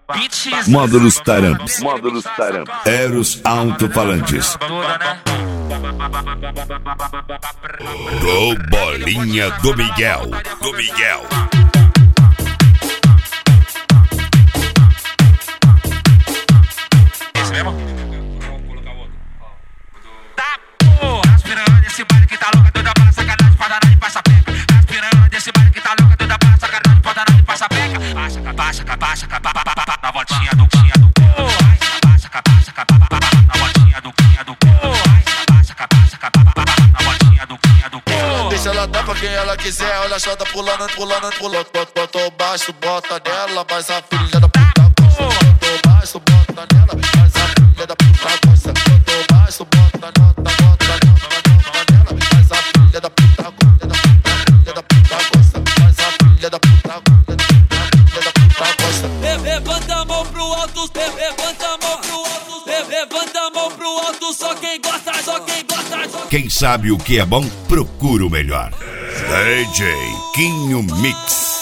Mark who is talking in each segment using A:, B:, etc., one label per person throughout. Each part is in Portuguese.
A: Módulos Taramps. Eros Alto-Falantes. Do Bolinha do Miguel.
B: Esse mesmo? Vamos colocar outro. Tá porra, as piranhas desse baile que tá louca, toda para sacanagem, pra danar de passa peca. As piranhas desse baile que tá louca, toda para sacanagem, pra danar de passa peca. Baixa, na voltinha do porra. Baixa, na voltinha do porra. Baixa, na voltinha do porra.
C: Deixa ela dar pra quem ela quiser, olha a chota pulando. Botou baixo, bota nela, mas a filha da puta gosta. Botou baixo, bota nela, mas a filha da puta gosta. Botou baixo, bota nela, mas a filha da puta gosta. Mas a filha da puta gosta.
D: Levanta a mão pro alto, levanta a mão pro alto, levanta a mão pro alto, só quem gosta.
A: Quem sabe o que é bom, procura o melhor. DJ Quinho Mix.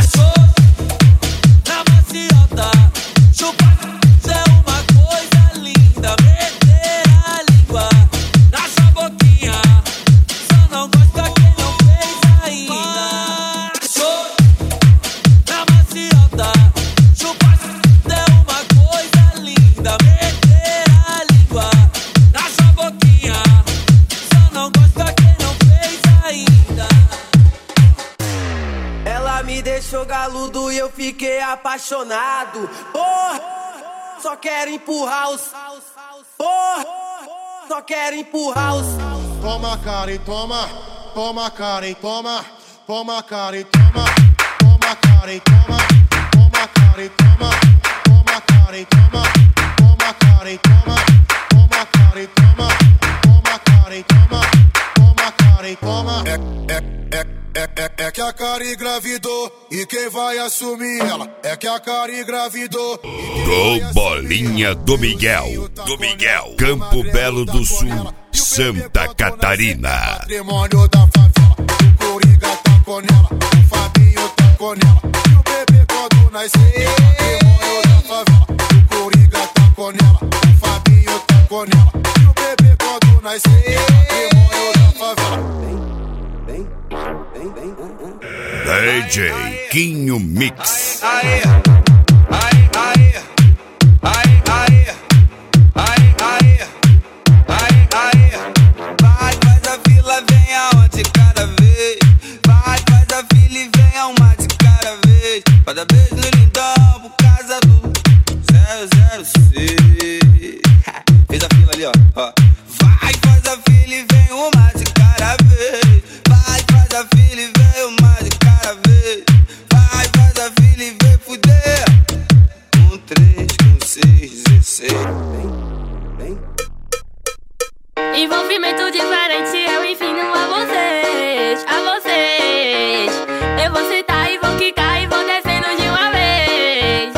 D: Na maciota, chupar é uma coisa linda. Meter a língua na sua boquinha, só não gosta quem não fez ainda. Na maciota, chupar é uma coisa linda. Meter a língua na sua boquinha, só não gosta quem não fez ainda. Ela me deixou galudo e eu fiquei apaixonado. Porra, só quero empurrar os. Porra, só quero empurrar os.
C: Toma cara e toma, toma cara e toma, toma cara e toma, toma cara e toma, toma cara e toma, toma cara e toma, toma cara e toma, toma cara e toma, toma cara e toma, toma cara e toma. É que a Cari engravidou e quem vai assumir ela? É que a Cari engravidou.
A: Do Bolinha do Miguel. Campo Belo do Sul, Santa Catarina.
C: Patrimônio da favela, o Coringa tá com ela, o Fabinho tá com ela, e o bebê quando nascer. Patrimônio da favela, o Coringa tá com ela, o Fabinho tá com ela, e o bebê quando nascer. Patrimônio da favela.
A: DJ Quinho Mix.
D: Vai, faz a fila, vem aonde cada vez. Vai, faz a fila e vem a uma de cada vez. Cada beijo no lindão por causa do 006. Fez a fila ali, ó. Vai, faz a fila e vem uma de cada vez. Vai, faz a fila e vem uma de cada vez. Vai, faz a fila e vem fuder. 1, 3, 6, 16.
E: Envolvimento diferente, eu ensino a vocês. Eu vou sentar e vou quicar e vou descendo de uma vez.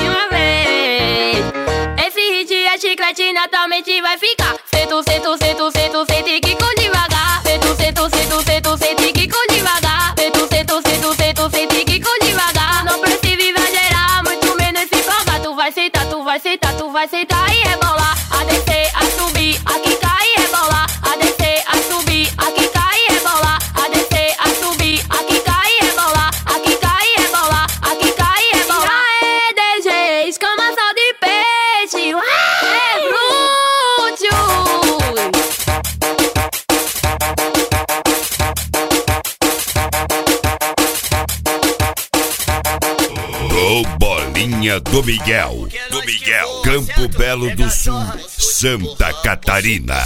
E: Esse hit é chiclete, naturalmente vai ficar. Sento, sente que com devagar. Sento, sente que com devagar. Sento, sente que com devagar. Não precisa exagerar, muito menos se empolgar. Tu vai sentar e rebolar. A descer, a subir, a quicar e rebolar. A descer, a subir, a quicar e rebolar. A descer, a subir, a quicar e rebolar. A quicar e rebolar, a quicar e rebolar. Aê, DJs, cama só de peixe. É glúteo.
A: Do Bolinha do Miguel. Campo Belo do Sul, Santa Catarina.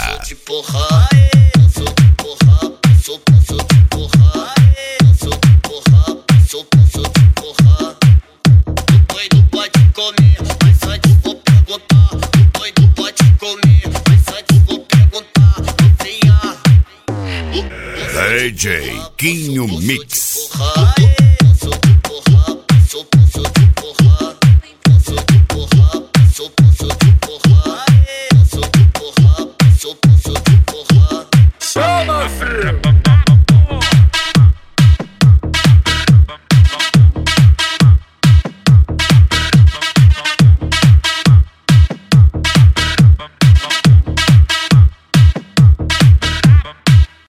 A: DJ Quinho Mix.